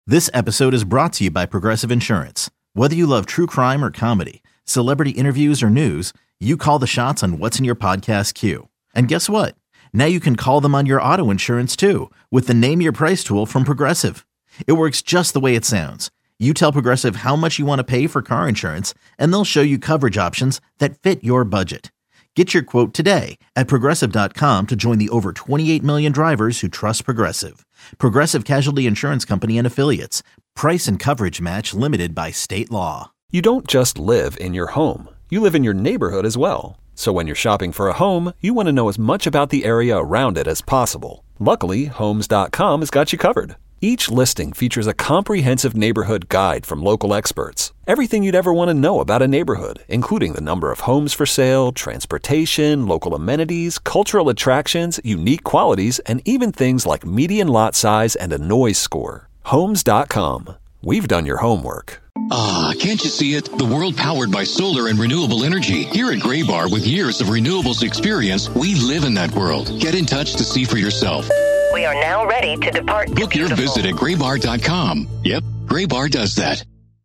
This episode is brought to you by Progressive Insurance. Whether you love true crime or comedy, celebrity interviews or news, you call the shots on what's in your podcast queue. And guess what? Now you can call them on your auto insurance too with the Name Your Price tool from Progressive. It works just the way it sounds. You tell Progressive how much you want to pay for car insurance, and they'll show you coverage options that fit your budget. Get your quote today at Progressive.com to join the over 28 million drivers who trust Progressive. Progressive Casualty Insurance Company and Affiliates. Price and coverage match limited by state law. You don't just live in your home. You live in your neighborhood as well. So when you're shopping for a home, you want to know as much about the area around it as possible. Luckily, Homes.com has got you covered. Each listing features a comprehensive neighborhood guide from local experts. Everything you'd ever want to know about a neighborhood, including the number of homes for sale, transportation, local amenities, cultural attractions, unique qualities, and even things like median lot size and a noise score. Homes.com. We've done your homework. Ah, can't you see it? The world powered by solar and renewable energy. Here at Graybar, with years of renewables experience, we live in that world. Get in touch to see for yourself. We are now ready to depart. Book your visit at graybar.com. Yep, Graybar does that.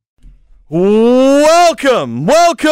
Welcome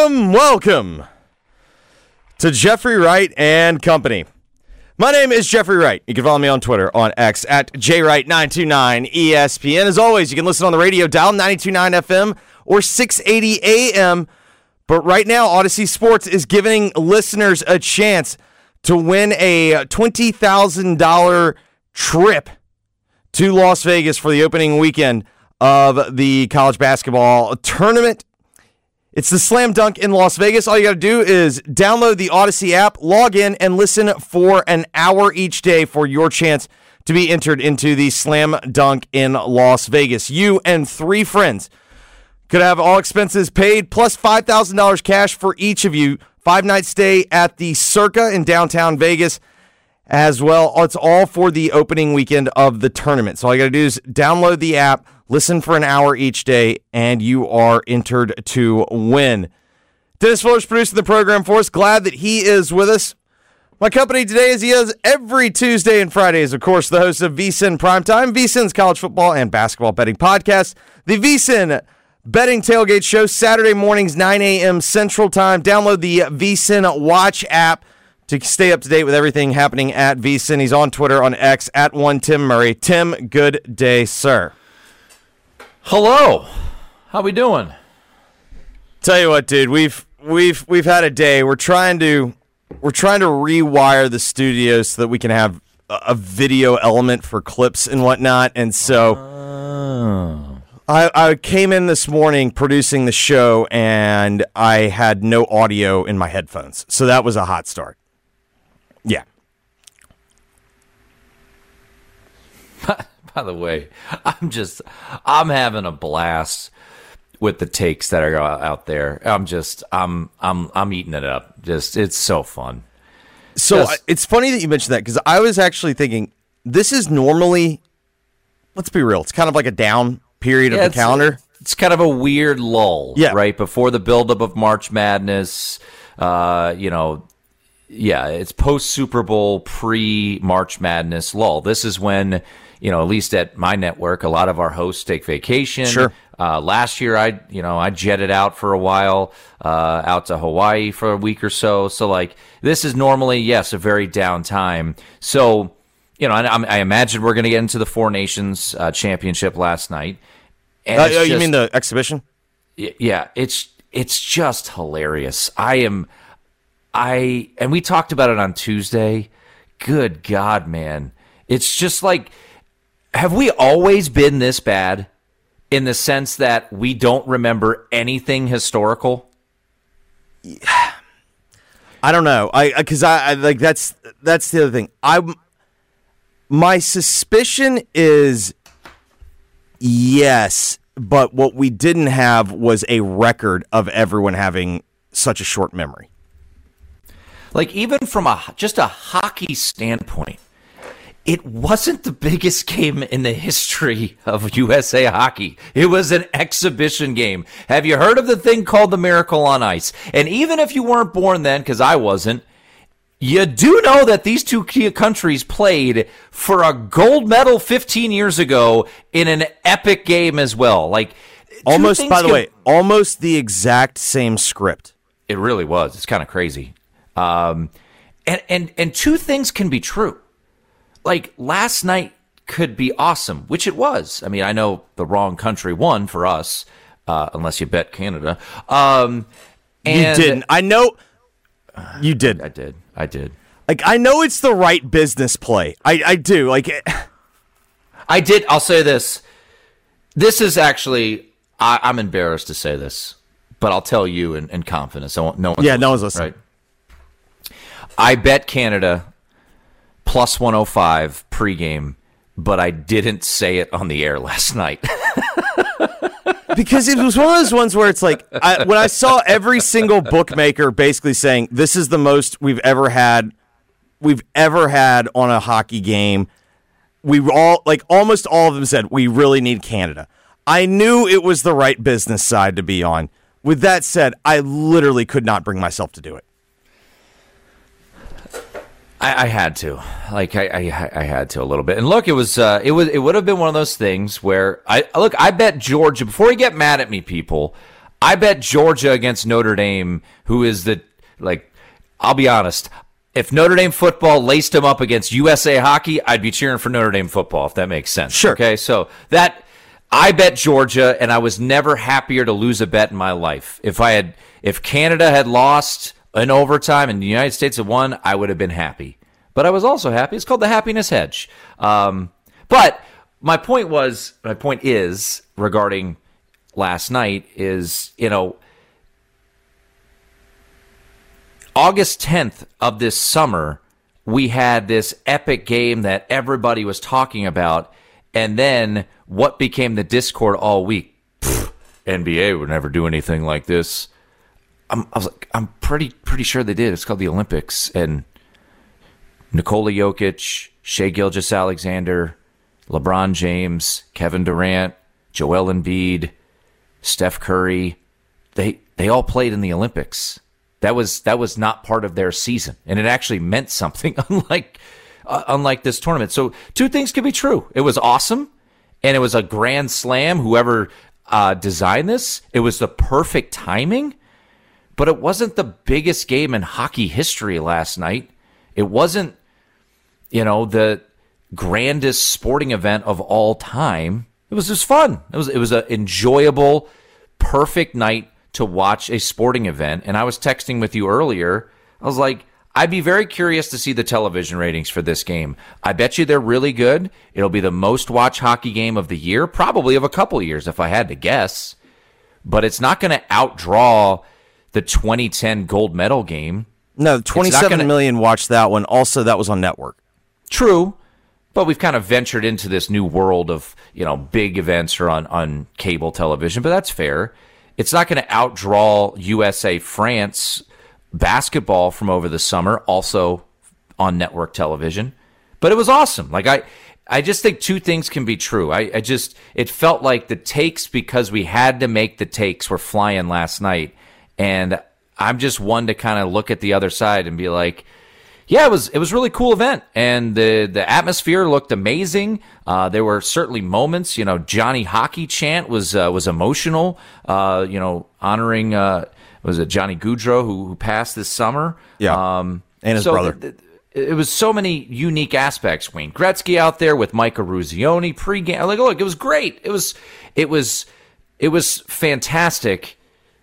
to Jeffrey Wright and Company. My name is Jeffrey Wright. You can follow me on Twitter, on X, at JWright929ESPN. As always, you can listen on the radio, dial 92.9 FM or 680 AM. But right now, Odyssey Sports is giving listeners a chance to win a $20,000 trip to Las Vegas for the opening weekend of the college basketball tournament. It's the Slam Dunk in Las Vegas. All you got to do is download the Odyssey app, log in, and listen for an hour each day for your chance to be entered into the Slam Dunk in Las Vegas. You and 3 friends could have all expenses paid, plus $5,000 cash for each of you. 5-night stay at the Circa in downtown Vegas as well. It's all for the opening weekend of the tournament. So all you got to do is download the app, listen for an hour each day, and you are entered to win. Dennis Fuller's producing the program for us. Glad that he is with us. My company today, as he is every Tuesday and Friday, is, of course, the host of VSiN Primetime, VSiN's college football and basketball betting podcast. The VSiN Betting Tailgate Show, Saturday mornings, 9 a.m. Central Time. Download the VSiN Watch app to stay up to date with everything happening at VSiN. He's on Twitter, on X, at @1TimMurray. Tim, good day, sir. Hello. How we doing? Tell you what, dude, we've had a day. We're trying to rewire the studio so that we can have a video element for clips and whatnot. And so I came in this morning producing the show, and I had no audio in my headphones. So that was a hot start. Yeah. By the way, I'm having a blast with the takes that are out there. I'm eating it up. It's so fun. So it's funny that you mentioned that, because I was actually thinking this is normally, let's be real, it's kind of like a down period of the calendar. It's kind of a weird lull, right before the buildup of March Madness. It's post Super Bowl, pre March Madness lull. This is when, at least at my network, a lot of our hosts take vacation. Sure. Last year, I jetted out for a while, out to Hawaii for a week or so. So, this is normally, yes, a very down time. So, I imagine we're going to get into the Four Nations Championship last night. And you mean the exhibition? Yeah, it's just hilarious. And we talked about it on Tuesday. Good God, man. It's just like, have we always been this bad in the sense that we don't remember anything historical? I don't know. Because that's the other thing. My suspicion is yes, but what we didn't have was a record of everyone having such a short memory. Even from just a hockey standpoint, it wasn't the biggest game in the history of USA Hockey. It was an exhibition game. Have you heard of the thing called the Miracle on Ice? And even if you weren't born then, because I wasn't, You do know that these two key countries played for a gold medal 15 years ago in an epic game as well. Like almost, by the way, almost the exact same script. It really was. It's kind of crazy. And two things can be true. Like last night could be awesome, which it was. I mean, I know the wrong country won for us, unless you bet Canada. And you didn't. I know you did. I did. Like, I know it's the right business play. I do. Like, I did. I'll say this. This is actually, I'm embarrassed to say this, but I'll tell you in confidence. No one's listening. Right. I bet Canada plus 105 pregame, but I didn't say it on the air last night. Because it was one of those ones where it's like, when I saw every single bookmaker basically saying, this is the most we've ever had on a hockey game, almost all of them said, we really need Canada. I knew it was the right business side to be on. With that said, I literally could not bring myself to do it. I had to, I had to a little bit. And look, it would have been one of those things where I bet Georgia, before you get mad at me, people, I bet Georgia against Notre Dame, who is I'll be honest, if Notre Dame football laced them up against USA hockey, I'd be cheering for Notre Dame football, if that makes sense. Sure. Okay, so I bet Georgia, and I was never happier to lose a bet in my life. If Canada had lost in overtime and the United States had won, I would have been happy. But I was also happy. It's called the happiness hedge. But my point is regarding last night is, August 10th of this summer, we had this epic game that everybody was talking about. And then what became the discord all week? NBA would never do anything like this. I'm pretty sure they did. It's called the Olympics, and Nikola Jokic, Shai Gilgeous-Alexander, LeBron James, Kevin Durant, Joel Embiid, Steph Curry, they all played in the Olympics. That was not part of their season, and it actually meant something. Unlike this tournament. So two things can be true. It was awesome, and it was a grand slam. Whoever designed this, it was the perfect timing. But it wasn't the biggest game in hockey history last night. It wasn't, the grandest sporting event of all time. It was just fun. It was an enjoyable, perfect night to watch a sporting event. And I was texting with you earlier. I was like, I'd be very curious to see the television ratings for this game. I bet you they're really good. It'll be the most watched hockey game of the year, probably of a couple years if I had to guess. But it's not going to outdraw the 2010 gold medal game. No, 27 million watched that one. Also, that was on network. True, but we've kind of ventured into this new world of, big events are on cable television, but that's fair. It's not going to outdraw USA-France basketball from over the summer, also on network television. But it was awesome. I just think two things can be true. It felt like the takes, because we had to make the takes, were flying last night. And I'm just one to kind of look at the other side and be like, yeah, it was a really cool event, and the atmosphere looked amazing. There were certainly moments, Johnny Hockey chant was emotional. Honoring was it Johnny Gaudreau who passed this summer? Yeah, and his brother. It was so many unique aspects. Wayne Gretzky out there with Mike Eruzione pregame. Look, it was great. It was fantastic.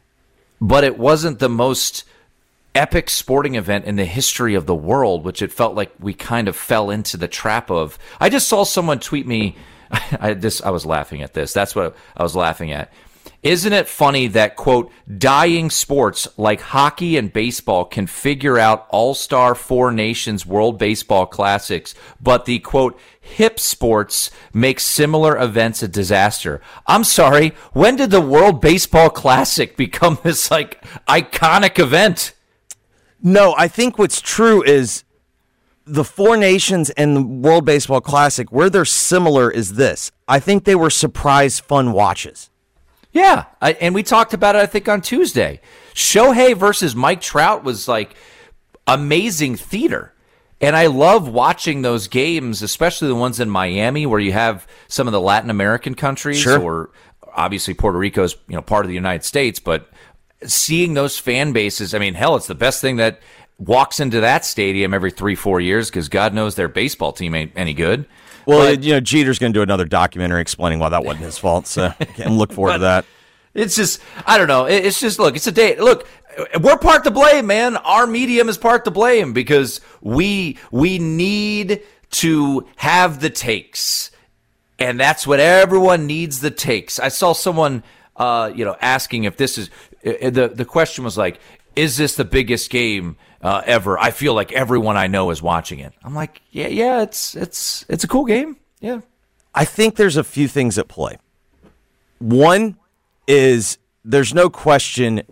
But it wasn't the most epic sporting event in the history of the world, which it felt like we kind of fell into the trap of. I just saw someone tweet me. I was laughing at this. That's what I was laughing at. Isn't it funny that, quote, dying sports like hockey and baseball can figure out All-Star Four Nations World Baseball Classics, but the, quote, hip sports make similar events a disaster? I'm sorry, when did the World Baseball Classic become this, iconic event? No, I think what's true is the Four Nations and the World Baseball Classic, where they're similar is this. I think they were surprise fun watches. Yeah, and we talked about it, I think, on Tuesday. Shohei versus Mike Trout was amazing theater. And I love watching those games, especially the ones in Miami where you have some of the Latin American countries, or obviously Puerto Rico's, part of the United States, but seeing those fan bases, I mean, hell, it's the best thing that walks into that stadium every 3-4 years because God knows their baseball team ain't any good. Well, Jeter's going to do another documentary explaining why that wasn't his fault, so I can look forward to that. It's just, I don't know. It's just, look, it's a day. Look, we're part to blame, man. Our medium is part to blame because we need to have the takes, and that's what everyone needs, the takes. I saw someone, asking if this is the question was like, is this the biggest game ever? I feel like everyone I know is watching it. I'm like, yeah, it's a cool game. Yeah, I think there's a few things at play. One is there's no question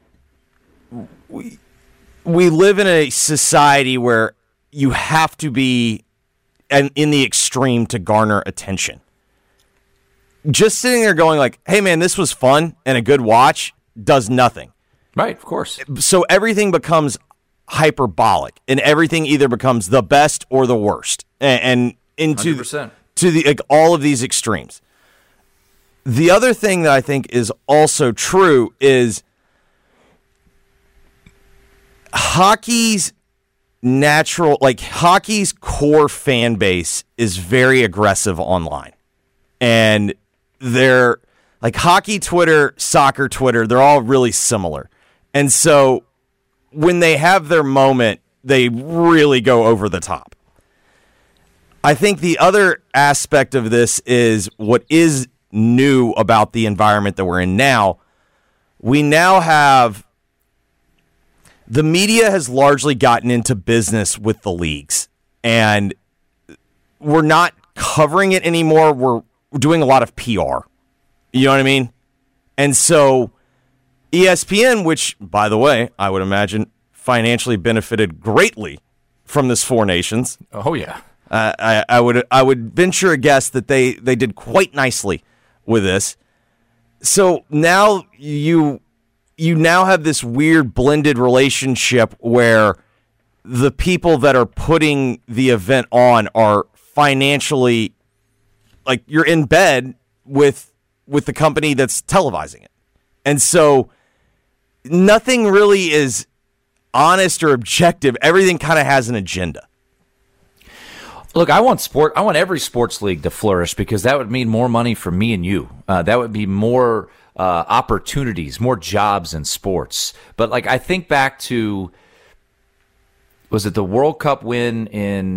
we live in a society where you have to be in the extreme to garner attention. Just sitting there going like, hey man, this was fun and a good watch does nothing. Right, of course. So everything becomes hyperbolic and everything either becomes the best or the worst and into 100%. To the all of these extremes. The other thing that I think is also true is hockey's core fan base is very aggressive online. And they're like hockey Twitter, soccer Twitter, they're all really similar. And so when they have their moment, they really go over the top. I think the other aspect of this is what is new about the environment that we're in now. We now have the media has largely gotten into business with the leagues, and we're not covering it anymore. We're doing a lot of PR. You know what I mean? And so ESPN, which, by the way, I would imagine financially benefited greatly from this Four Nations. Oh, yeah. I would venture a guess that they did quite nicely with this. So now you now have this weird blended relationship where the people that are putting the event on are financially, like, you're in bed with the company that's televising it. And so nothing really is honest or objective. Everything kind of has an agenda. Look, I want every sports league to flourish because that would mean more money for me and you. That would be more opportunities, more jobs in sports. But like I think back to, was it the World Cup win in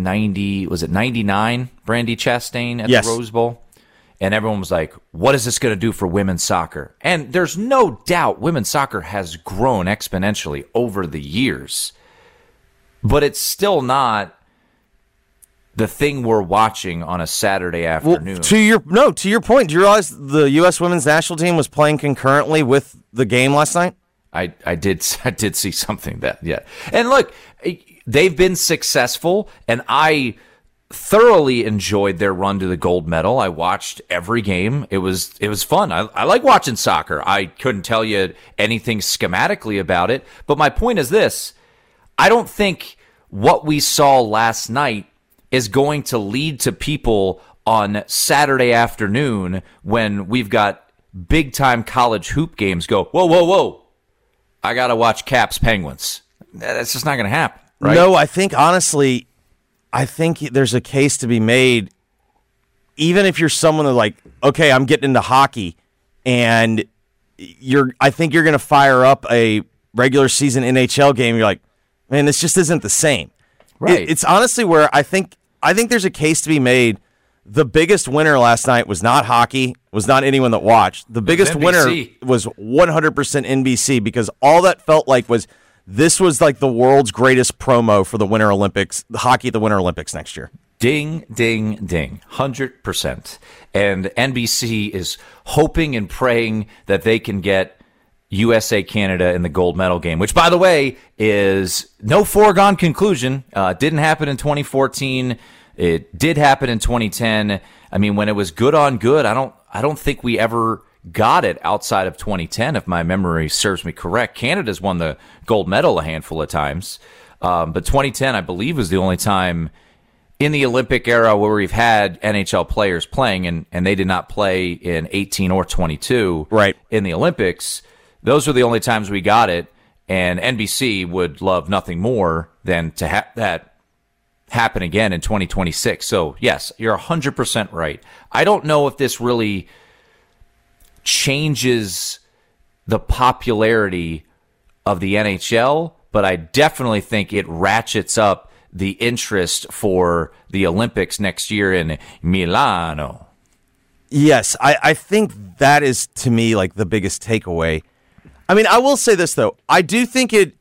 99, Brandi Chastain at Yes. the Rose Bowl? And everyone was like, what is this going to do for women's soccer? And there's no doubt women's soccer has grown exponentially over the years. But it's still not the thing we're watching on a Saturday afternoon. Well, to your point, do you realize the U.S. women's national team was playing concurrently with the game last night? I did see something that, yeah. And look, they've been successful, and I thoroughly enjoyed their run to the gold medal. I watched every game. It was fun. I like watching soccer. I couldn't tell you anything schematically about it, but my point is this. I don't think what we saw last night is going to lead to people on Saturday afternoon when we've got big-time college hoop games go, whoa, I got to watch Caps Penguins. That's just not going to happen, right? No, I think, honestly, there's a case to be made, even if you're someone that like, okay, I'm getting into hockey, and I think you're going to fire up a regular season NHL game. You're like, man, this just isn't the same. Right. It's honestly where I think there's a case to be made. The biggest winner last night was not hockey, was not anyone that watched. The biggest winner was 100% NBC, because all that felt like was this was like the world's greatest promo for the Winter Olympics, the hockey at the Winter Olympics next year. Ding, ding, ding. 100%. And NBC is hoping and praying that they can get USA Canada in the gold medal game, which, by the way, is no foregone conclusion. Didn't happen in 2014. It did happen in 2010. I mean, when it was good on good, I don't think we ever got it outside of 2010, if my memory serves me correct. Canada's won the gold medal a handful of times. But 2010, I believe, was the only time in the Olympic era where we've had NHL players playing, and they did not play in 18 or 22 right. in the Olympics. Those were the only times we got it, and NBC would love nothing more than to have that happen again in 2026. So, yes, you're 100% right. I don't know if this really changes the popularity of the NHL, but I definitely think it ratchets up the interest for the Olympics next year in Milano. Yes, I think that is, to me, like the biggest takeaway. I mean, I will say this, though. I think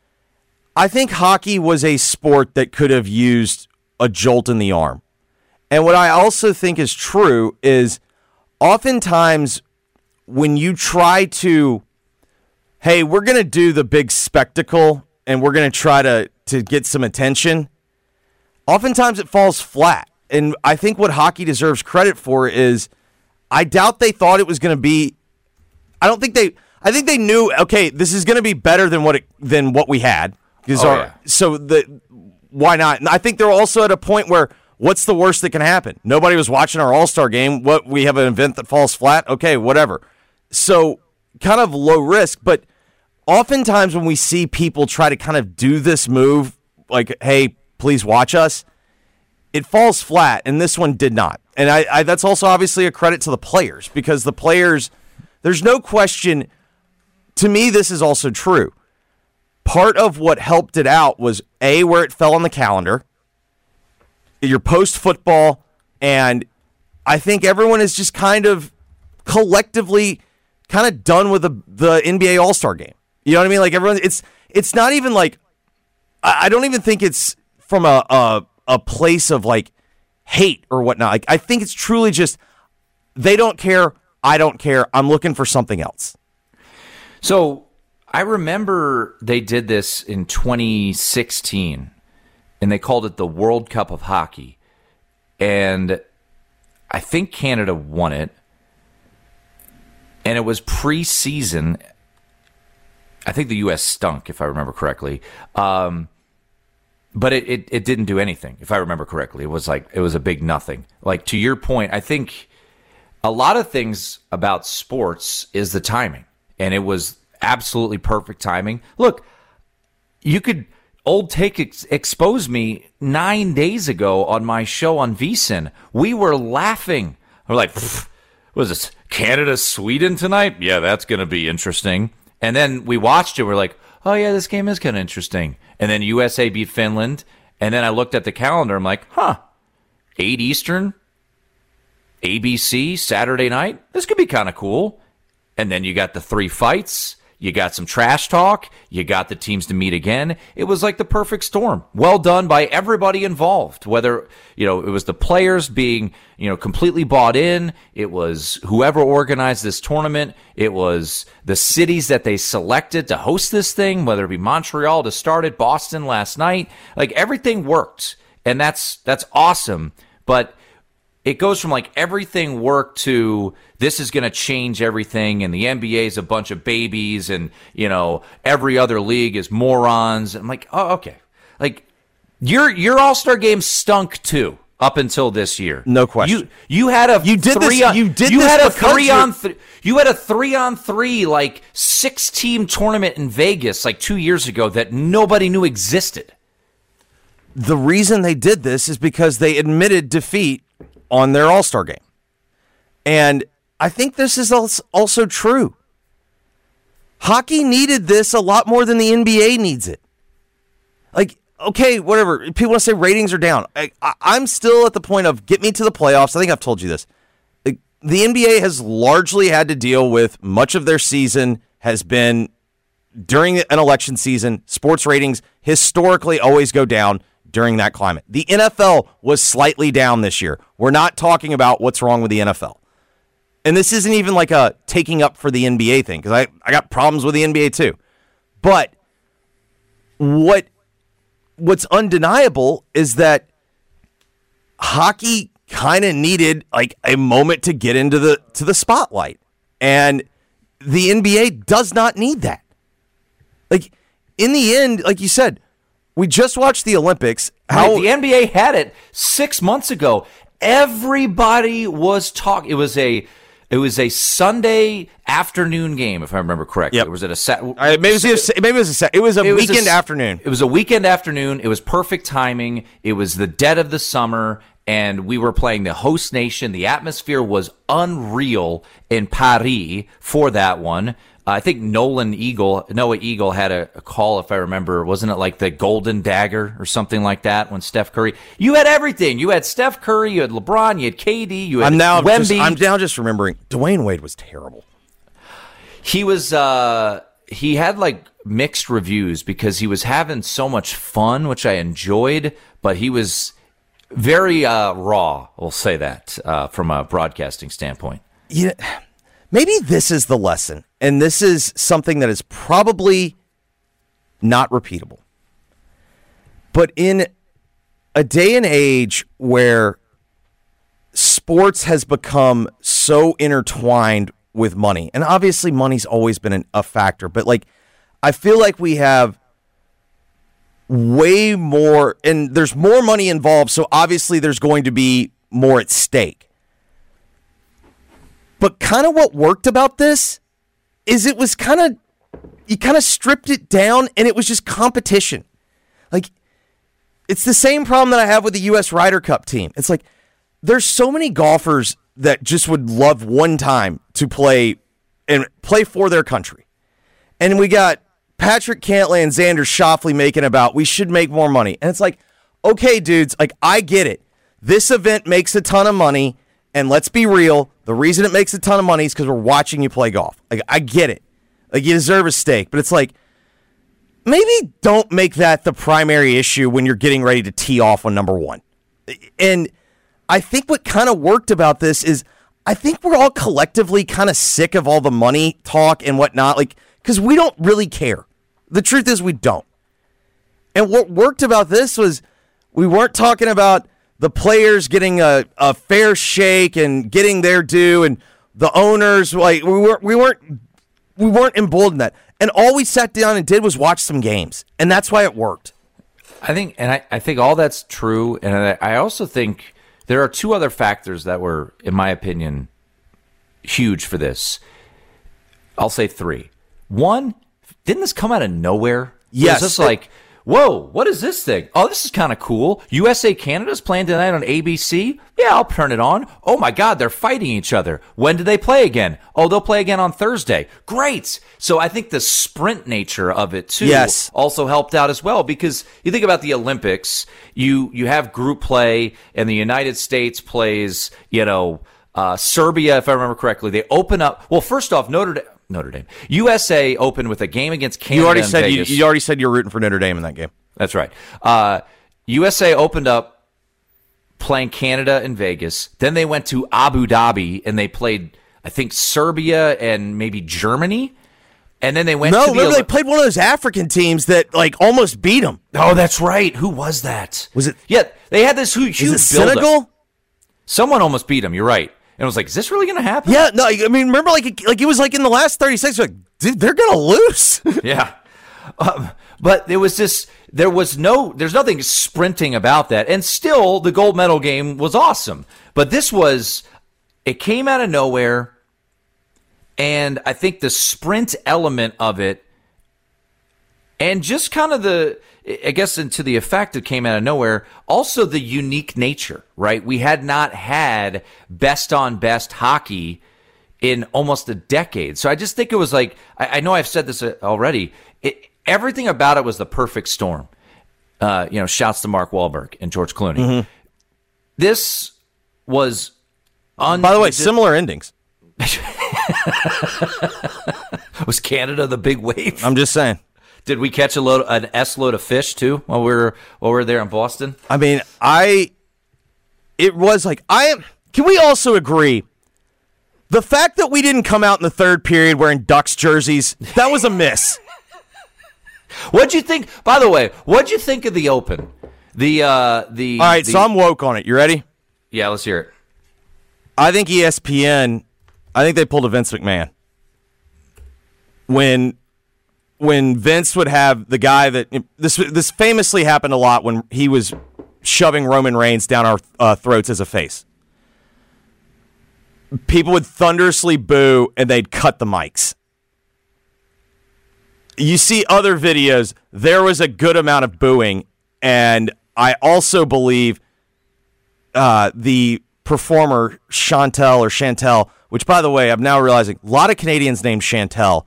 hockey was a sport that could have used a jolt in the arm. And what I also think is true is oftentimes when you try to, hey, we're going to do the big spectacle and we're going to try to get some attention, oftentimes it falls flat. And I think what hockey deserves credit for is I doubt they thought it was going to be, I think they knew, okay, this is going to be better than what we had. So why not? And I think they're also at a point where what's the worst that can happen? Nobody was watching our All-Star game. We have an event that falls flat. Okay, whatever. So kind of low risk, but oftentimes when we see people try to kind of do this move, like, hey, please watch us, it falls flat, and this one did not. And I that's also obviously a credit to the players, because the players, there's no question, to me this is also true. Part of what helped it out was, A, where it fell on the calendar, your post-football, and I think everyone is just kind of collectively kind of done with the NBA All-Star game. You know what I mean? Like everyone, it's not even like, I don't even think it's from a place of like hate or whatnot. Like I think it's truly just they don't care, I don't care. I'm looking for something else. So I remember they did this in 2016, and they called it the World Cup of Hockey, and I think Canada won it, and it was preseason. I think the U.S. stunk, if I remember correctly. But it didn't do anything, if I remember correctly. It was a big nothing. Like, to your point, I think a lot of things about sports is the timing. And it was absolutely perfect timing. Look, you could old take expose me 9 days ago on my show on VSiN. We were laughing. We're like, what is this, Canada, Sweden tonight? Yeah, that's going to be interesting. And then we watched it. We're like, oh, yeah, this game is kind of interesting. And then USA beat Finland. And then I looked at the calendar. I'm like, 8 Eastern, ABC, Saturday night. This could be kind of cool. And then you got the 3 fights. You got some trash talk. You got the teams to meet again. It was like the perfect storm. Well done by everybody involved, whether, it was the players being, completely bought in. It was whoever organized this tournament. It was the cities that they selected to host this thing, whether it be Montreal to start it, Boston last night. Like, everything worked, and that's awesome. But it goes from like everything worked to this is going to change everything, and the NBA is a bunch of babies, and every other league is morons. I'm like, oh, okay. Like your All-Star game stunk too up until this year. No question. You had a 3-on-3 like 6-team tournament in Vegas like 2 years ago that nobody knew existed. The reason they did this is because they admitted defeat on their All-Star game. And I think this is also true. Hockey needed this a lot more than the NBA needs it. Like, okay, whatever. People want to say ratings are down. I'm still at the point of get me to the playoffs. I think I've told you this. The NBA has largely had to deal with much of their season has been during an election season. Sports ratings historically always go down during that climate. The NFL was slightly down this year. We're not talking about what's wrong with the NFL. And this isn't even like a taking up for the NBA thing, because I got problems with the NBA too. But what's undeniable is that hockey kind of needed like a moment to get into the spotlight. And the NBA does not need that. Like, in the end, like you said, We just watched the Olympics. Right, the NBA had it 6 months ago. Everybody was talking. It was a Sunday afternoon game, if I remember correctly. Yep. Was it a it was a weekend afternoon. It was a weekend afternoon. It was perfect timing. It was the dead of the summer, and we were playing the host nation. The atmosphere was unreal in Paris for that one. I think Noah Eagle had a call, if I remember. Wasn't it like the Golden Dagger or something like that when Steph Curry? You had everything. You had Steph Curry, you had LeBron, you had KD, you had Wemby. I'm now just remembering. Dwayne Wade was terrible. He was he had like mixed reviews because he was having so much fun, which I enjoyed, but he was very raw, we'll say that, from a broadcasting standpoint. Yeah. Maybe this is the lesson, and this is something that is probably not repeatable. But in a day and age where sports has become so intertwined with money, and obviously money's always been a factor, but like I feel like we have way more, and there's more money involved, so obviously there's going to be more at stake. But kind of what worked about this is it was you kind of stripped it down and it was just competition. Like, it's the same problem that I have with the U.S. Ryder Cup team. It's like, there's so many golfers that just would love one time to play for their country. And we got Patrick Cantlay and Xander Schauffele making about, we should make more money. And it's like, okay, dudes, like, I get it. This event makes a ton of money. And let's be real, the reason it makes a ton of money is because we're watching you play golf. Like, I get it. Like, you deserve a steak. But it's like, maybe don't make that the primary issue when you're getting ready to tee off on number one. And I think what kind of worked about this is I think we're all collectively kind of sick of all the money talk and whatnot, like, because we don't really care. The truth is we don't. And what worked about this was we weren't talking about the players getting a fair shake and getting their due, and the owners, like, we weren't emboldened that. And all we sat down and did was watch some games, and that's why it worked. I think all that's true, and I also think there are two other factors that were, in my opinion, huge for this. I'll say three. One, didn't this come out of nowhere? Yes. It was just like, whoa, what is this thing? Oh, this is kind of cool. USA Canada's playing tonight on ABC. Yeah, I'll turn it on. Oh my God, they're fighting each other. When do they play again? Oh, they'll play again on Thursday. Great. So I think the sprint nature of it too also helped out as well, because you think about the Olympics, you have group play, and the United States plays, Serbia, if I remember correctly. They open up. Well, first off, Notre Dame. USA opened with a game against Canada. You already said you're rooting for Notre Dame in that game. That's right. USA opened up playing Canada in Vegas. Then they went to Abu Dhabi and they played, I think, Serbia and maybe Germany. And then they went they played one of those African teams that like almost beat them. Oh, that's right. Who was that? Was it? Yeah, they had this huge build-up. Senegal? Someone almost beat them. You're right. And I was like, is this really going to happen? Yeah, no, I mean, remember, like it was like in the last 30 seconds, like, dude, they're going to lose. Yeah. But there's nothing sprinting about that. And still, the gold medal game was awesome. But it came out of nowhere. And I think the sprint element of it, and just kind of into the effect that came out of nowhere, also the unique nature, right? We had not had best on best hockey in almost a decade. So I just think it was like, I know I've said this already, everything about it was the perfect storm. Shouts to Mark Wahlberg and George Clooney. Mm-hmm. This was... By the way, similar endings. Was Canada the big wave? I'm just saying. Did we catch an S load of fish too while we were there in Boston? I mean, can we also agree? The fact that we didn't come out in the third period wearing Ducks jerseys, that was a miss. What'd you think? By the way, what'd you think of the Open? All right, so I'm woke on it. You ready? Yeah, let's hear it. I think ESPN, they pulled a Vince McMahon when when Vince would have the guy that this famously happened a lot when he was shoving Roman Reigns down our throats as a face. People would thunderously boo and they'd cut the mics. You see other videos, there was a good amount of booing, and I also believe the performer Chantel, which, by the way, I'm now realizing a lot of Canadians named Chantel.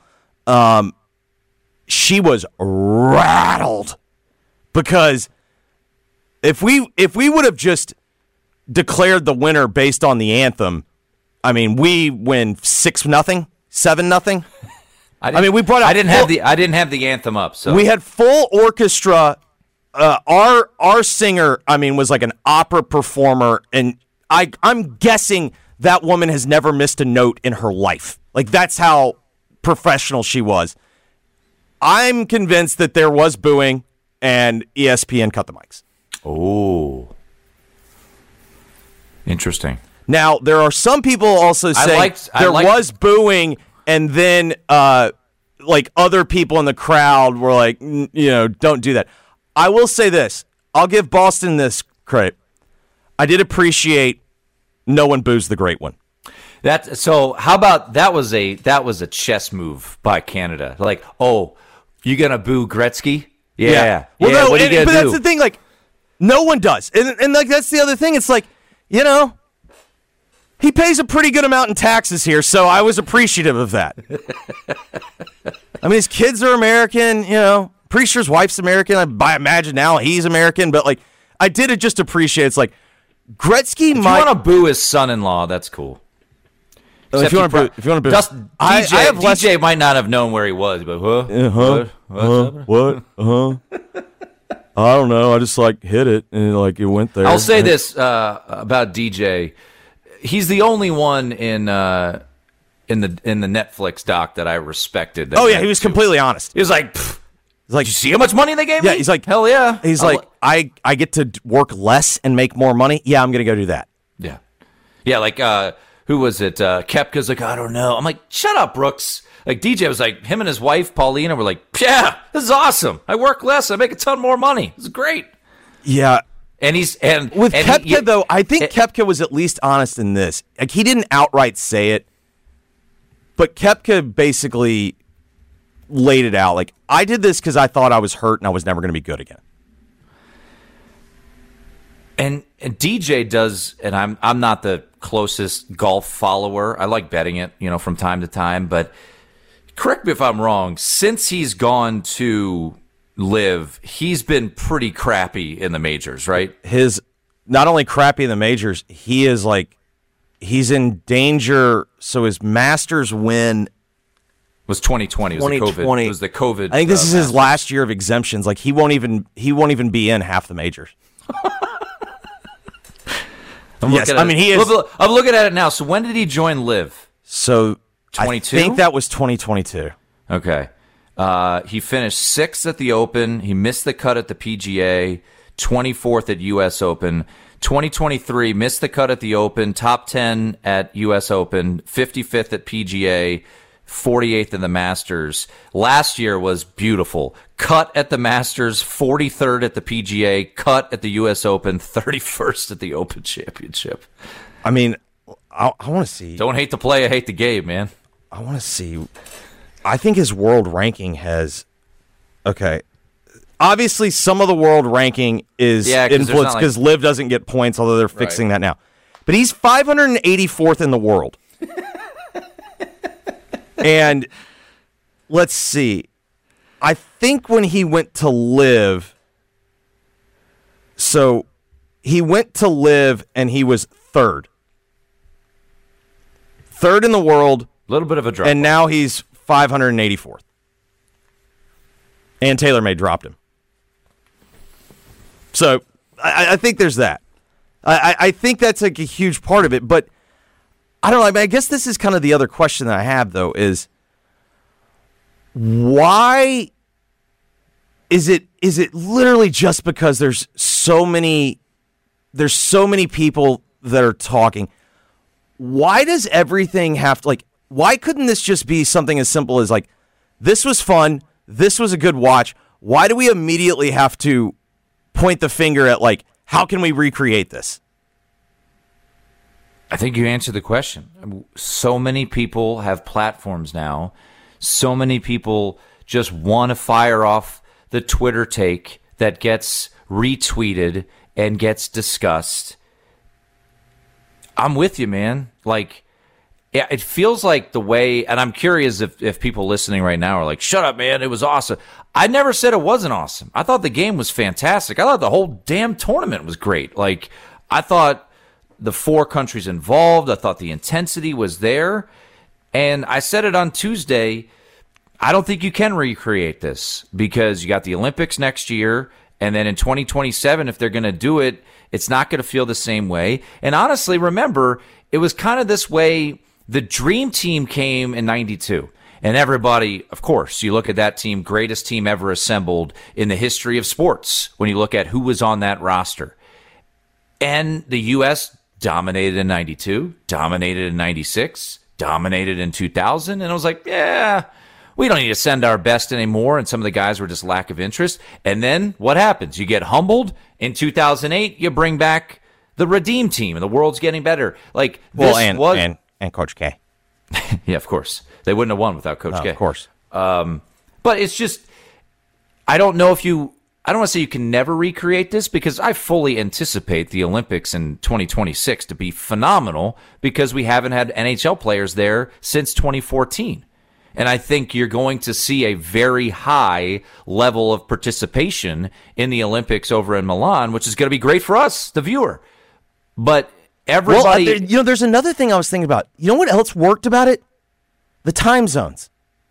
She was rattled because if we would have just declared the winner based on the anthem, I mean, we win 6-0, 7-0. We brought out. I didn't have the anthem up. So we had full orchestra. Our singer, was like an opera performer, and I'm guessing that woman has never missed a note in her life. Like, that's how professional she was. I'm convinced that there was booing, and ESPN cut the mics. Oh, interesting. Now, there are some people also saying there was booing, and then other people in the crowd were like, don't do that. I will say this. I'll give Boston this credit. I did appreciate no one boos the great one. So how about that was a chess move by Canada. Like, oh, you gonna boo Gretzky? Yeah. Well, no, what are you gonna do? That's the thing. Like, no one does, and like that's the other thing. It's like, he pays a pretty good amount in taxes here, so I was appreciative of that. His kids are American. Pretty sure his wife's American. I imagine now he's American, but like, I did just appreciate. It's like Gretzky. If you want to boo his son-in-law, that's cool. If you want to boo, DJ might not have known where he was, but what? I don't know. I just hit it and it went there. I'll say this about DJ: he's the only one in the Netflix doc that I respected. He was completely honest. He was like, did you see how much money they gave me? Yeah, he's like, hell yeah. He's like, I get to work less and make more money. Yeah, I'm gonna go do that. Yeah, yeah. Like, who was it? Koepka's like, I don't know. I'm like, shut up, Brooks. Like, DJ was like, him and his wife Paulina were like, yeah, this is awesome. I work less, I make a ton more money. This is great. Yeah. And with Koepka though, I think Koepka was at least honest in this. Like, he didn't outright say it, but Koepka basically laid it out. Like, I did this because I thought I was hurt and I was never going to be good again. And DJ does, and I'm not the closest golf follower. I like betting it, from time to time. But correct me if I'm wrong. Since he's gone to LIV, he's been pretty crappy in the majors, right? His not only crappy in the majors, he's in danger. So his Masters win was 2020. It was the COVID. I think this is his last year of exemptions. Like, he won't even be in half the majors. I'm looking at it now. So when did he join LIV? So 22? I think that was 2022. Okay. He finished 6th at the Open. He missed the cut at the PGA. 24th at U.S. Open. 2023, missed the cut at the Open. Top 10 at U.S. Open. 55th at PGA. 48th in the Masters. Last year was beautiful. Cut at the Masters, 43rd at the PGA, cut at the U.S. Open, 31st at the Open Championship. I want to see. Don't hate the play, I hate the game, man. I want to see. I think his world ranking has. Okay. Obviously, some of the world ranking is influenced because LIV doesn't get points, although they're fixing that now. But he's 584th in the world. And let's see. I think when he went to LIV, so he went to LIV and he was third in the world. A little bit of a drop. And now he's 584th. And TaylorMade dropped him. So I think there's that. I think that's like a huge part of it, but I don't know. I guess this is kind of the other question that I have, though, is why is it literally just because there's so many people that are talking? Why does everything have to, why couldn't this just be something as simple as, this was fun, this was a good watch, why do we immediately have to point the finger at, like, how can we recreate this? I think you answered the question. So many people have platforms now. So many people just want to fire off the Twitter take that gets retweeted and gets discussed. I'm with you, man. Like, yeah, it feels like the way, and I'm curious if people listening right now are like, shut up, man, it was awesome. I never said it wasn't awesome. I thought the game was fantastic. I thought the whole damn tournament was great. Like, I thought the 4 countries involved, I thought the intensity was there. And I said it on Tuesday, I don't think you can recreate this because you got the Olympics next year, and then in 2027, if they're going to do it, it's not going to feel the same way. And honestly, remember, it was kind of this way. The dream team came in 92. And everybody, of course, you look at that team, greatest team ever assembled in the history of sports when you look at who was on that roster. And the U.S. dominated in 92, dominated in 96, dominated in 2000. And I was like, yeah, we don't need to send our best anymore. And some of the guys were just lack of interest. And then what happens? You get humbled. In 2008, you bring back the Redeem team, and the world's getting better. Like, this and Coach K. Yeah, of course. They wouldn't have won without Coach K. Of course. But it's just, I don't know if you, I don't want to say you can never recreate this, because I fully anticipate the Olympics in 2026 to be phenomenal because we haven't had NHL players there since 2014. And I think you're going to see a very high level of participation in the Olympics over in Milan, which is going to be great for us, the viewer. But everybody... Well, there's another thing I was thinking about. You know what else worked about it? The time zones.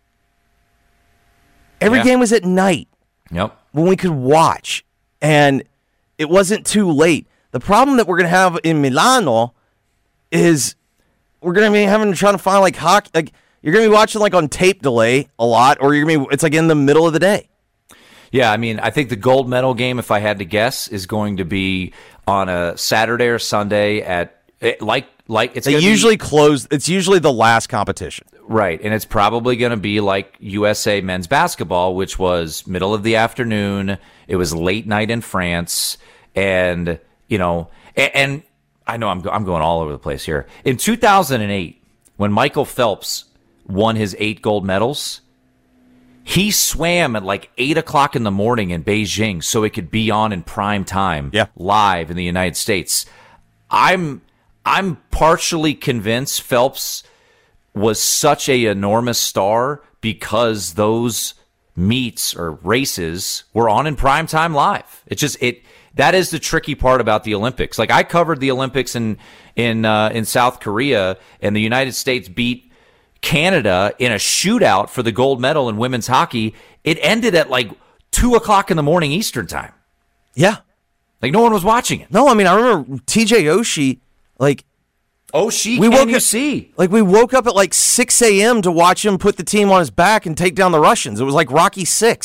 Every game was at night. Yep. When we could watch. And it wasn't too late. The problem that we're going to have in Milano is we're going to be trying to find, like, hockey... Like, you're going to be watching, like, on tape delay a lot, or you're going to be, it's like in the middle of the day. Yeah, I mean, I think the gold medal game, if I had to guess, is going to be on a Saturday or Sunday at, like it's usually close. It's usually the last competition. Right, and it's probably going to be like USA men's basketball, which was middle of the afternoon. It was late night in France, and, you know, and I know I'm going all over the place here. In 2008, when Michael Phelps won his 8 gold medals, he swam at like 8 o'clock in the morning in Beijing so it could be on in prime time, live in the United States. I'm partially convinced Phelps was such a enormous star because those meets or races were on in prime time live. That is the tricky part about the Olympics. Like, I covered the Olympics in South Korea, and the United States beat Canada in a shootout for the gold medal in women's hockey. It ended at like 2 o'clock in the morning Eastern time. Yeah. Like, no one was watching it. No, I mean, I remember TJ Oshie, like... Oshie, we woke up at like 6 a.m. to watch him put the team on his back and take down the Russians. It was like Rocky VI.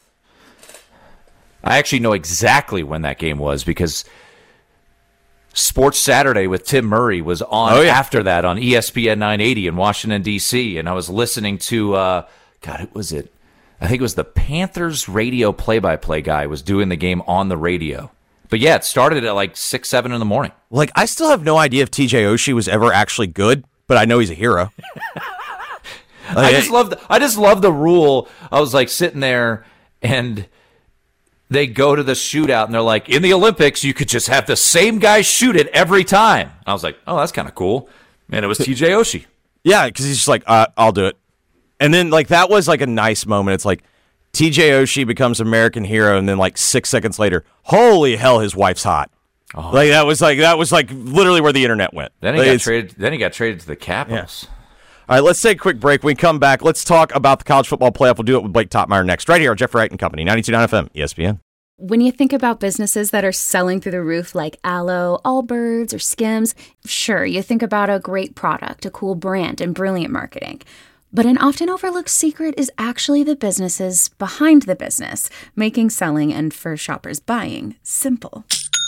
I actually know exactly when that game was because Sports Saturday with Tim Murray was on after that on ESPN 980 in Washington, D.C., and I was listening to, who was it? I think it was the Panthers radio play-by-play guy was doing the game on the radio. But yeah, it started at like 6, 7 in the morning. Like, I still have no idea if TJ Oshie was ever actually good, but I know he's a hero. I just love the rule. I was like sitting there, and they go to the shootout, and they're like, in the Olympics, you could just have the same guy shoot it every time. I was like, oh, that's kind of cool. And it was TJ Oshie. Yeah, because he's just like, I'll do it. And then, like, that was like a nice moment. It's like TJ Oshie becomes American hero, and then like 6 seconds later, holy hell, his wife's hot. Oh. Like that was like literally where the internet went. Then he got traded. Then he got traded to the Capitals. Yeah. All right, let's take a quick break. When we come back, let's talk about the college football playoff. We'll do it with Blake Topmeyer next, right here on Jeff Wright and Company, 92.9 FM, ESPN. When you think about businesses that are selling through the roof like Aloe, Allbirds, or Skims, sure, you think about a great product, a cool brand, and brilliant marketing. But an often overlooked secret is actually the businesses behind the business, making selling and for shoppers buying simple.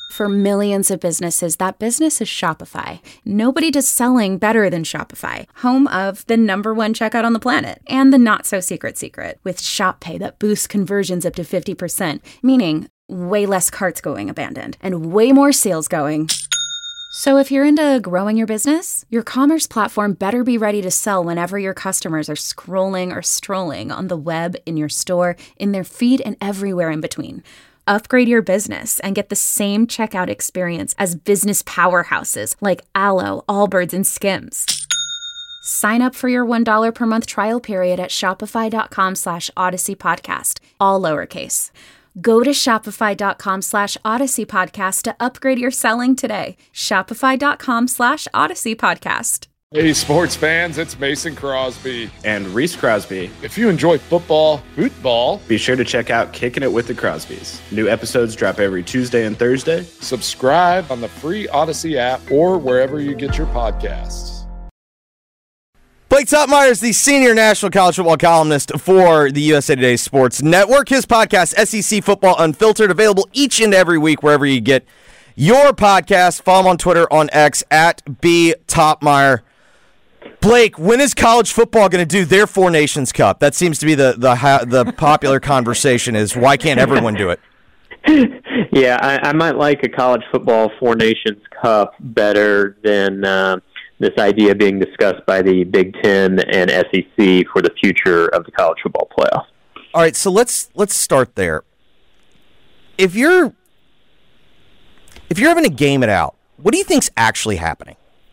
For millions of businesses, that business is Shopify. Nobody does selling better than Shopify, home of the #1 checkout on the planet and the not-so-secret secret with Shop Pay that boosts conversions up to 50%, meaning way less carts going abandoned and way more sales going. So if you're into growing your business, your commerce platform better be ready to sell whenever your customers are scrolling or strolling on the web, in your store, in their feed, and everywhere in between. Upgrade your business and get the same checkout experience as business powerhouses like Alo, Allbirds, and Skims. Sign up for your $1 per month trial period at shopify.com/Odyssey Podcast, all lowercase. Go to shopify.com/Odyssey Podcast to upgrade your selling today. Shopify.com/Odyssey Podcast. Hey, sports fans, it's Mason Crosby. And Reese Crosby. If you enjoy football, be sure to check out Kicking It with the Crosbys. New episodes drop every Tuesday and Thursday. Subscribe on the free Odyssey app or wherever you get your podcasts. Blake Toppmeyer is the senior national college football columnist for the USA Today Sports Network. His podcast, SEC Football Unfiltered, available each and every week wherever you get your podcast. Follow him on Twitter, on X, at @BToppmeyer. Blake, when is college football going to do their Four Nations Cup? That seems to be the popular conversation is, why can't everyone do it? Yeah, I might like a college football Four Nations Cup better than this idea being discussed by the Big Ten and SEC for the future of the college football playoff. All right, so let's start there. If you're having to game it out, what do you think's actually happening?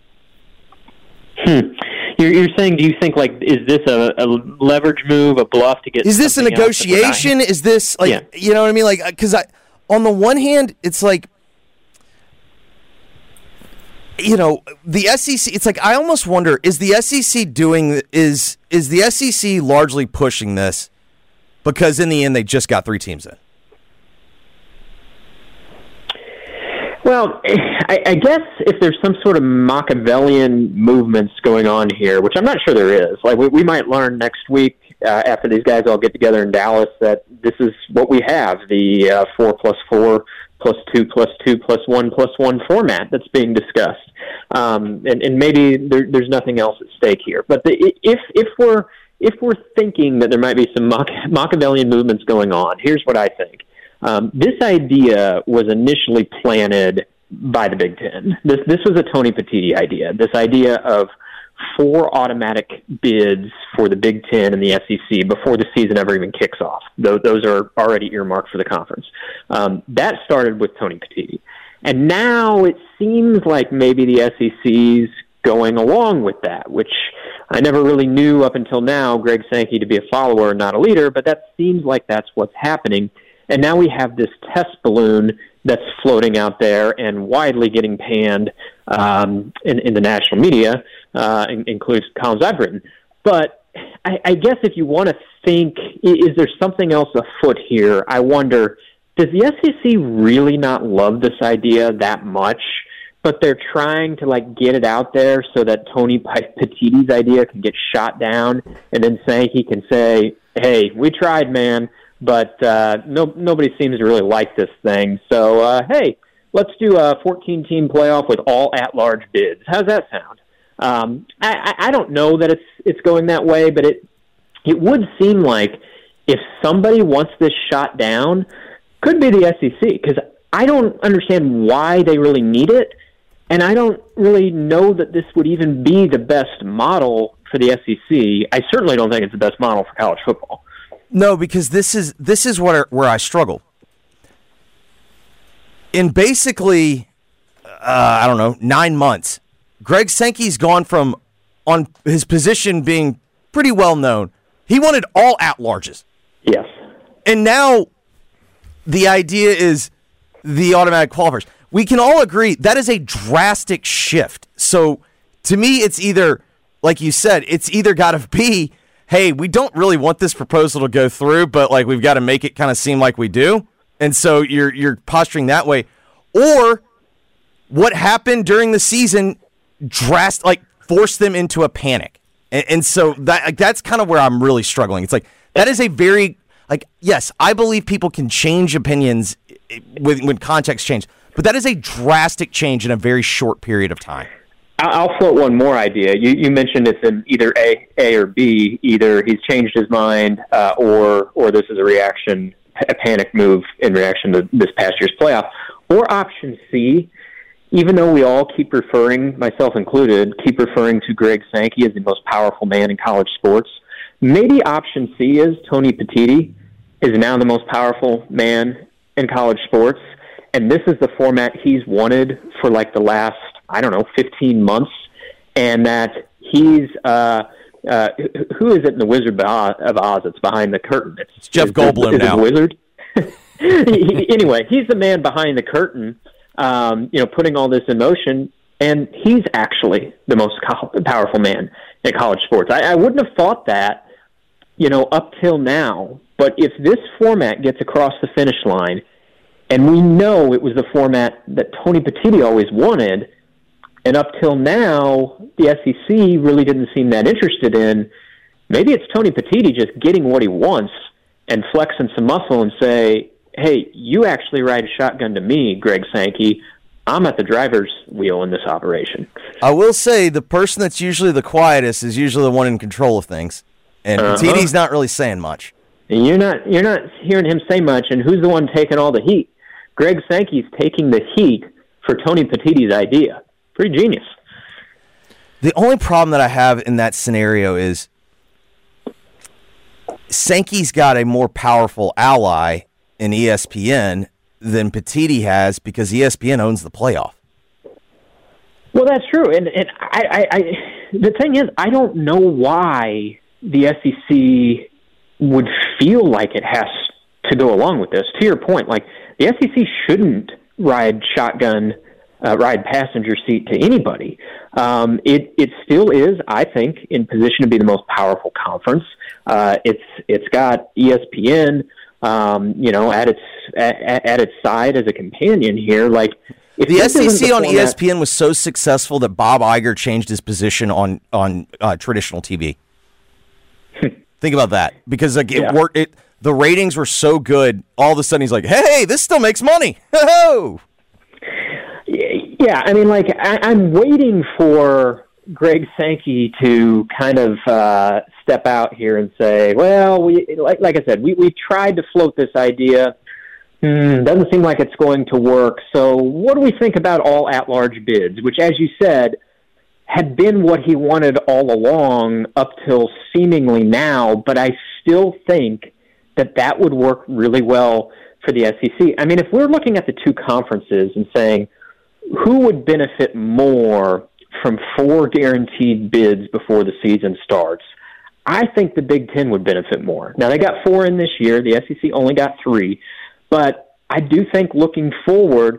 You're saying, do you think, like, is this a leverage move, a bluff to get? Is this a negotiation? Is this you know what I mean? Like, because on the one hand, it's like, you know, the SEC. It's like, I almost wonder, is the SEC is the SEC largely pushing this because in the end they just got 3 teams in? Well, I guess if there's some sort of Machiavellian movements going on here, which I'm not sure there is, like we might learn next week after these guys all get together in Dallas that this is what we have, the 4+4 +2 +2 +1 +1 format that's being discussed. And maybe there's nothing else at stake here. But if we're thinking that there might be some Machiavellian movements going on, here's what I think. This idea was initially planted by the Big Ten. This was a Tony Petitti idea, this idea of 4 automatic bids for the Big Ten and the SEC before the season ever even kicks off. Those are already earmarked for the conference. That started with Tony Petitti. And now it seems like maybe the SEC's going along with that, which I never really knew up until now Greg Sankey to be a follower, not a leader, but that seems like that's what's happening. And now we have this test balloon that's floating out there and widely getting panned in the national media, includes columns I've written. But I guess if you want to think, is there something else afoot here? I wonder, does the SEC really not love this idea that much? But they're trying to get it out there so that Tony Petitti's idea can get shot down, and then Sankey can say, "Hey, we tried, man." But nobody seems to really like this thing. So, hey, let's do a 14-team playoff with all at-large bids. How's that sound? I don't know that it's going that way, but it would seem like if somebody wants this shot down, could be the SEC, because I don't understand why they really need it, and I don't really know that this would even be the best model for the SEC. I certainly don't think it's the best model for college football. No, because this is where I struggle. In basically, 9 months, Greg Sankey's gone from on his position being pretty well known. He wanted all at-larges. Yes. And now the idea is the automatic qualifiers. We can all agree that is a drastic shift. So to me, it's either, like you said, it's either got to be, hey, we don't really want this proposal to go through, but we've got to make it kind of seem like we do. And so you're posturing that way. Or what happened during the season forced them into a panic. And so that's kind of where I'm really struggling. It's that is a very, yes, I believe people can change opinions when context change. But that is a drastic change in a very short period of time. I'll float one more idea. You mentioned it's in either A or B. Either he's changed his mind, or this is a panic move in reaction to this past year's playoff. Or option C, even though we all keep referring, myself included, to Greg Sankey as the most powerful man in college sports, maybe option C is Tony Petitti is now the most powerful man in college sports, and this is the format he's wanted for like the last, 15 months, and that he's who is it in the Wizard of Oz that's behind the curtain? It's Jeff Goldblum now. The Wizard? Anyway, he's the man behind the curtain, putting all this in motion, and he's actually the most powerful man in college sports. I wouldn't have thought that, up till now, but if this format gets across the finish line, and we know it was the format that Tony Petitti always wanted, and up till now, the SEC really didn't seem that interested in. Maybe it's Tony Petitti just getting what he wants and flexing some muscle and say, hey, you actually ride shotgun to me, Greg Sankey. I'm at the driver's wheel in this operation. I will say the person that's usually the quietest is usually the one in control of things. And Petitti's not really saying much. And you're not hearing him say much, and who's the one taking all the heat? Greg Sankey's taking the heat for Tony Petitti's idea. Pretty genius. The only problem that I have in that scenario is Sankey's got a more powerful ally in ESPN than Petitti has because ESPN owns the playoff. Well, that's true. And I the thing is, I don't know why the SEC would feel like it has to go along with this. To your point, like the SEC shouldn't ride passenger seat to anybody. It still is, I think, in position to be the most powerful conference. It's got ESPN, at its side as a companion here. Like the SEC on ESPN was so successful that Bob Iger changed his position on traditional TV. Think about that, because it worked. The ratings were so good. All of a sudden, he's like, "Hey, this still makes money." Ho-ho! Yeah, I mean, like, I'm waiting for Greg Sankey to kind of step out here and say, well, like I said, we tried to float this idea. Doesn't seem like it's going to work. So what do we think about all at-large bids, which, as you said, had been what he wanted all along up till seemingly now, but I still think that would work really well for the SEC. I mean, if we're looking at the two conferences and saying, who would benefit more from 4 guaranteed bids before the season starts? I think the Big Ten would benefit more. Now, they got 4 in this year. The SEC only got 3. But I do think looking forward,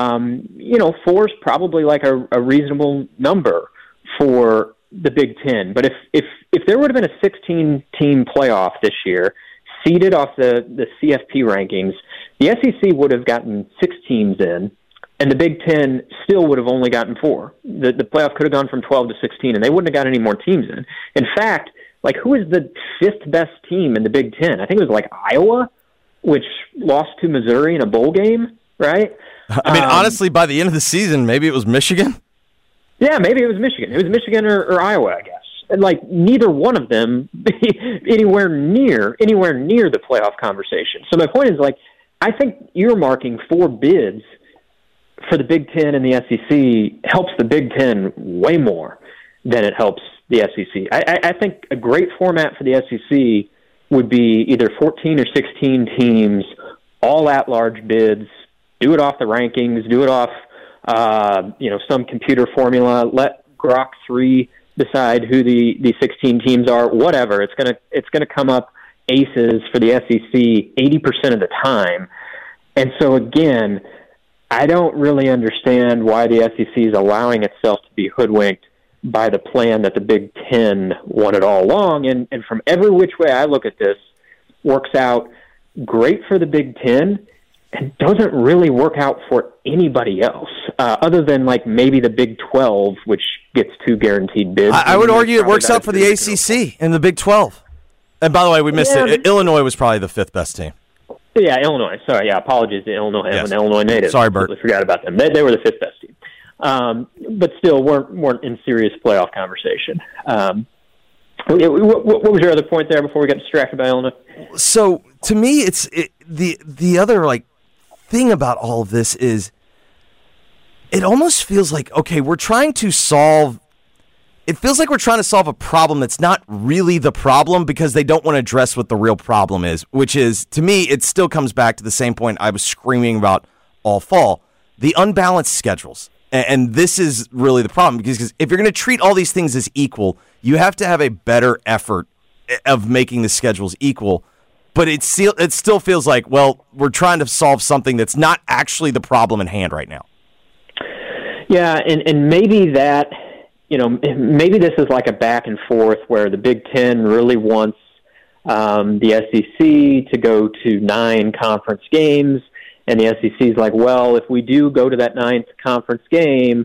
4 is probably like a reasonable number for the Big Ten. But if there would have been a 16-team playoff this year, seeded off the CFP rankings, the SEC would have gotten 6 teams in, and the Big Ten still would have only gotten 4. The playoff could have gone from 12 to 16, and they wouldn't have got any more teams in. In fact, like, who is the 5th best team in the Big Ten? I think it was like Iowa, which lost to Missouri in a bowl game, right? I mean, honestly, by the end of the season, maybe it was Michigan. Yeah, maybe it was Michigan. It was Michigan or Iowa, I guess. And like, neither one of them anywhere near the playoff conversation. So my point is, like, I think earmarking 4 bids for the Big Ten and the SEC helps the Big Ten way more than it helps the SEC. I think a great format for the SEC would be either 14 or 16 teams, all at-large bids, do it off the rankings, do it off some computer formula, let Grok 3 decide who the 16 teams are, whatever. It's gonna come up aces for the SEC 80% of the time. And so again, I don't really understand why the SEC is allowing itself to be hoodwinked by the plan that the Big Ten wanted all along. And from every which way I look at this, works out great for the Big Ten and doesn't really work out for anybody else, other than like maybe the Big 12, which gets 2 guaranteed bids. I would argue it works out for the ACC and the Big 12. And by the way, we missed it. Illinois was probably the 5th best team. Yeah, Illinois. Sorry, yeah, apologies to Illinois. Yes. I'm an Illinois native. Sorry, Bert. Completely forgot about them. They were the fifth best team. But still weren't in serious playoff conversation. What was your other point there before we got distracted by Illinois? So to me, the other like thing about all of this is it almost feels like, okay, we're trying to solve. It feels like we're trying to solve a problem that's not really the problem because they don't want to address what the real problem is, which is, to me, it still comes back to the same point I was screaming about all fall, the unbalanced schedules. And this is really the problem because if you're going to treat all these things as equal, you have to have a better effort of making the schedules equal. But it still feels like, well, we're trying to solve something that's not actually the problem in hand right now. Yeah, and maybe that, maybe this is like a back and forth where the Big Ten really wants the SEC to go to 9 conference games, and the SEC is like, well, if we do go to that 9th conference game,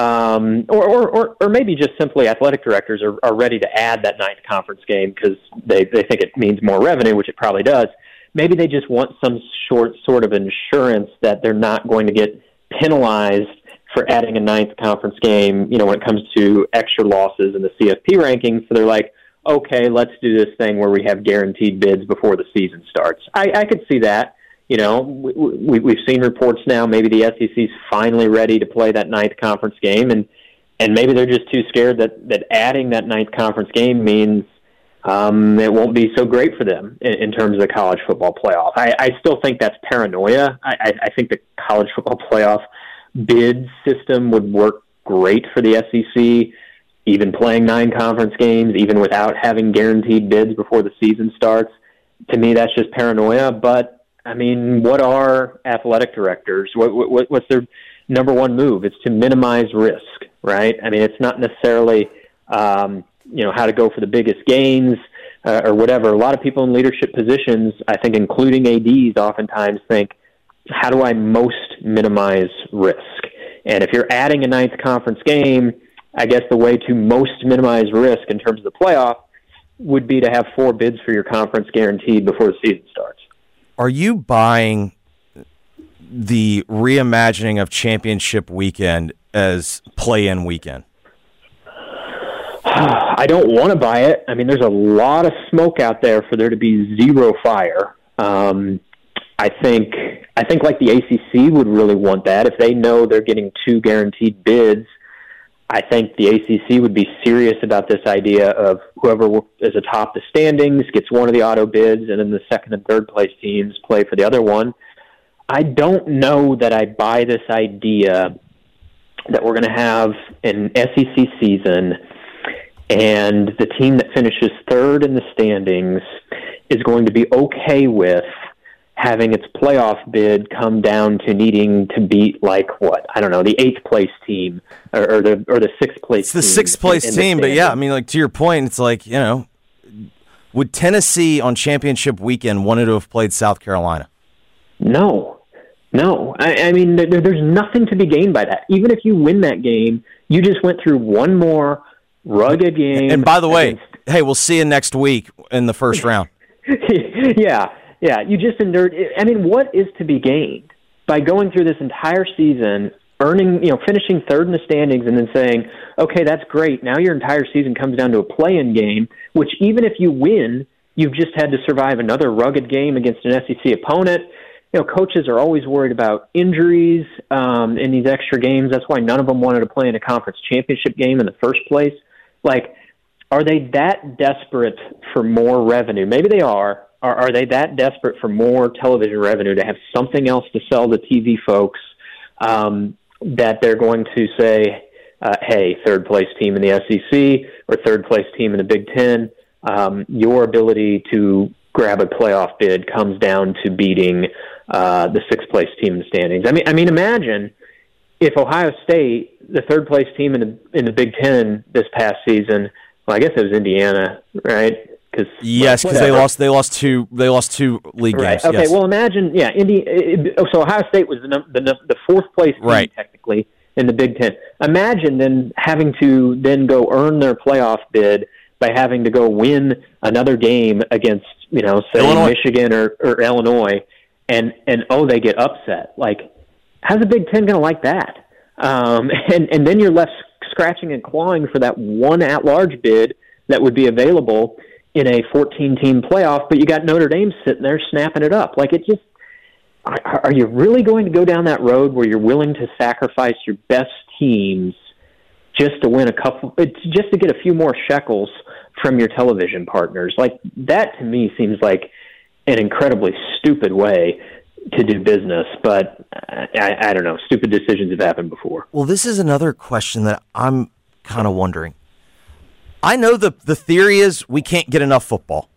or maybe just simply athletic directors are ready to add that 9th conference game because they think it means more revenue, which it probably does. Maybe they just want some sort of insurance that they're not going to get penalized for adding a 9th conference game, when it comes to extra losses in the CFP rankings. So they're like, okay, let's do this thing where we have guaranteed bids before the season starts. I could see that. We've seen reports now, maybe the SEC's finally ready to play that 9th conference game, and maybe they're just too scared that adding that 9th conference game means it won't be so great for them in terms of the college football playoff. I still think that's paranoia. I think the college football playoff bid system would work great for the SEC, even playing 9 conference games, even without having guaranteed bids before the season starts. To me, that's just paranoia. But, I mean, what are athletic directors? What's their number one move? It's to minimize risk, right? I mean, it's not necessarily, how to go for the biggest gains or whatever. A lot of people in leadership positions, I think including ADs, oftentimes think, how do I most minimize risk? And if you're adding a 9th conference game, I guess the way to most minimize risk in terms of the playoff would be to have 4 bids for your conference guaranteed before the season starts. Are you buying the reimagining of championship weekend as play-in weekend? I don't want to buy it. I mean, there's a lot of smoke out there for there to be zero fire. I think like the ACC would really want that. If they know they're getting 2 guaranteed bids, I think the ACC would be serious about this idea of whoever is atop the standings gets one of the auto bids, and then the second and third place teams play for the other one. I don't know that I buy this idea that we're going to have an SEC season and the team that finishes third in the standings is going to be okay with having its playoff bid come down to needing to beat the 8th place team or the 6th place team. It's the 6th place team, but yeah, I mean, to your point, it's like, would Tennessee on championship weekend wanted to have played South Carolina? No. I mean, there's nothing to be gained by that. Even if you win that game, you just went through one more rugged game. And by the way, hey, we'll see you next week in the first round. Yeah, you just endured. I mean, what is to be gained by going through this entire season, finishing third in the standings, and then saying, okay, that's great. Now your entire season comes down to a play-in game, which even if you win, you've just had to survive another rugged game against an SEC opponent. Coaches are always worried about injuries in these extra games. That's why none of them wanted to play in a conference championship game in the first place. Are they that desperate for more revenue? Maybe they are. Are they that desperate for more television revenue to have something else to sell to TV folks that they're going to say, hey, third place team in the SEC or third place team in the Big Ten, your ability to grab a playoff bid comes down to beating the 6th place team in the standings. I mean, imagine if Ohio State, the third place team in the Big Ten this past season, well, I guess it was Indiana, right? Yes, because they lost two league games. Right. Okay. Yes. Well, imagine, so Ohio State was the 4th place team technically in the Big Ten. Imagine then having to then go earn their playoff bid by having to go win another game against, say Illinois. Michigan or Illinois, and they get upset. Like, how's the Big Ten going to like that? And then you're left scratching and clawing for that one at-large bid that would be available in a 14-team playoff, but you got Notre Dame sitting there snapping it up. Like, it just, are you really going to go down that road where you're willing to sacrifice your best teams just to win just to get a few more shekels from your television partners? Like, that to me seems like an incredibly stupid way to do business, but I don't know. Stupid decisions have happened before. Well, this is another question that I'm kind of wondering. I know the theory is we can't get enough football.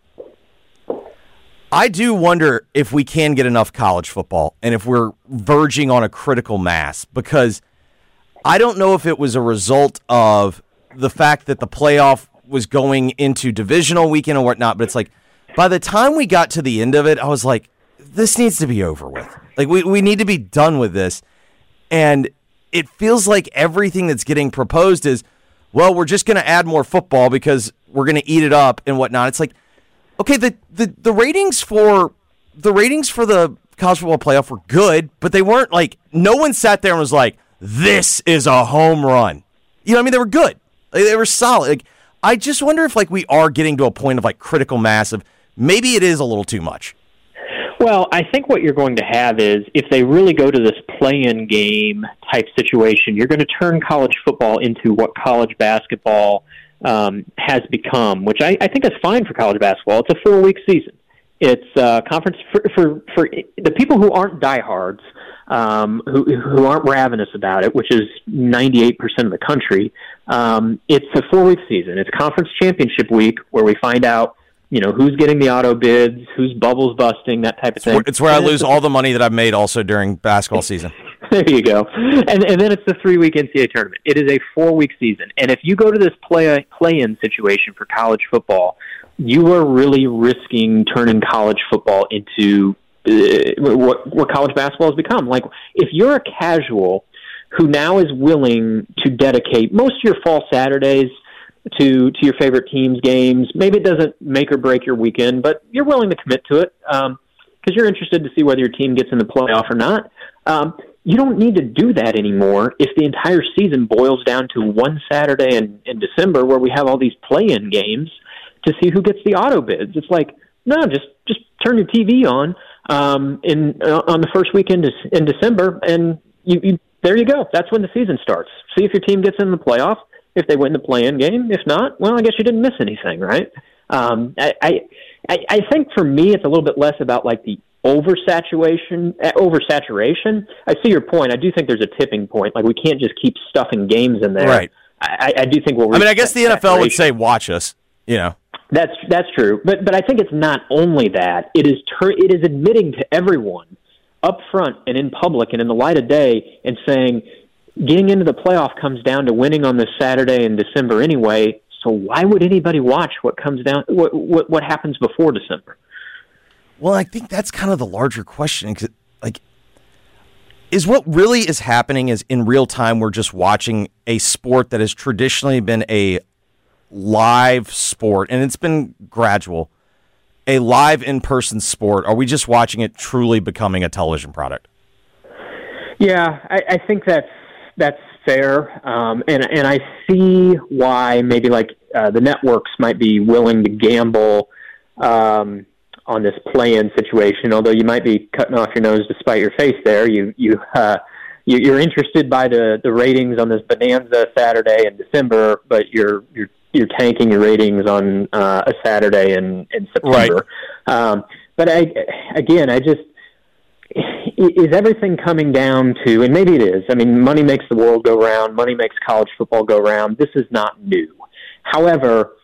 I do wonder if we can get enough college football and if we're verging on a critical mass, because I don't know if it was a result of the fact that the playoff was going into divisional weekend or whatnot, but it's like by the time we got to the end of it, I was like, this needs to be over with. Like, we need to be done with this. And it feels like everything that's getting proposed is, well, we're just going to add more football because we're going to eat it up and whatnot. It's like, okay, the ratings for the college football playoff were good, but they weren't like, no one sat there and was like, this is a home run. You know what I mean? They were good. Like, they were solid. Like, I just wonder if like we are getting to a point of like critical mass of maybe it is a little too much. Well, I think what you're going to have is if they really go to this play-in game type situation, you're going to turn college football into what college basketball has become, which I think is fine for college basketball. It's a 4-week season. It's conference for the people who aren't diehards, who aren't ravenous about it, which is 98% of the country. It's a 4-week season. It's conference championship week where we find out, you know, who's getting the auto bids, whose bubble's busting, that type of thing. It's where I lose all the money that I've made also during basketball season. There you go. And then it's the 3-week NCAA tournament. It is a 4-week season. And if you go to this play-in situation for college football, you are really risking turning college football into what college basketball has become. Like, if you're a casual who now is willing to dedicate most of your fall Saturdays to your favorite team's games, maybe it doesn't make or break your weekend, but you're willing to commit to it because you're interested to see whether your team gets in the playoff or not. You don't need to do that anymore if the entire season boils down to one Saturday in December where we have all these play-in games to see who gets the auto bids. It's like, no, just turn your TV on on the first weekend in December, and you there you go. That's when the season starts. See if your team gets in the playoff. If they win the play-in game, if not, well, I guess you didn't miss anything, right? I think for me, it's a little bit less about like the oversaturation. I see your point. I do think there's a tipping point. Like, we can't just keep stuffing games in there. Right. I do think we'll. I mean, I guess the NFL would say, "Watch us." You know. That's true, but I think it's not only that. It is admitting to everyone up front and in public and in the light of day and saying, getting into the playoff comes down to winning on this Saturday in December anyway. So why would anybody watch what happens before December? Well, I think that's kind of the larger question. Like, is what really is happening is in real time we're just watching a sport that has traditionally been a live sport, and it's been gradual, a live in-person sport. Are we just watching it truly becoming a television product? Yeah, I think that's fair, and I see why maybe like the networks might be willing to gamble on this play-in situation. Although you might be cutting off your nose to spite your face there. You're interested by the ratings on this bonanza Saturday in December, but you're tanking your ratings on a Saturday in September. Right. But I just. Is everything coming down to, and maybe it is, I mean, money makes the world go round, money makes college football go round. This is not new. However,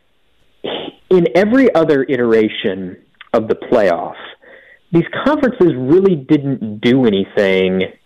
in every other iteration of the playoff, these conferences really didn't do anything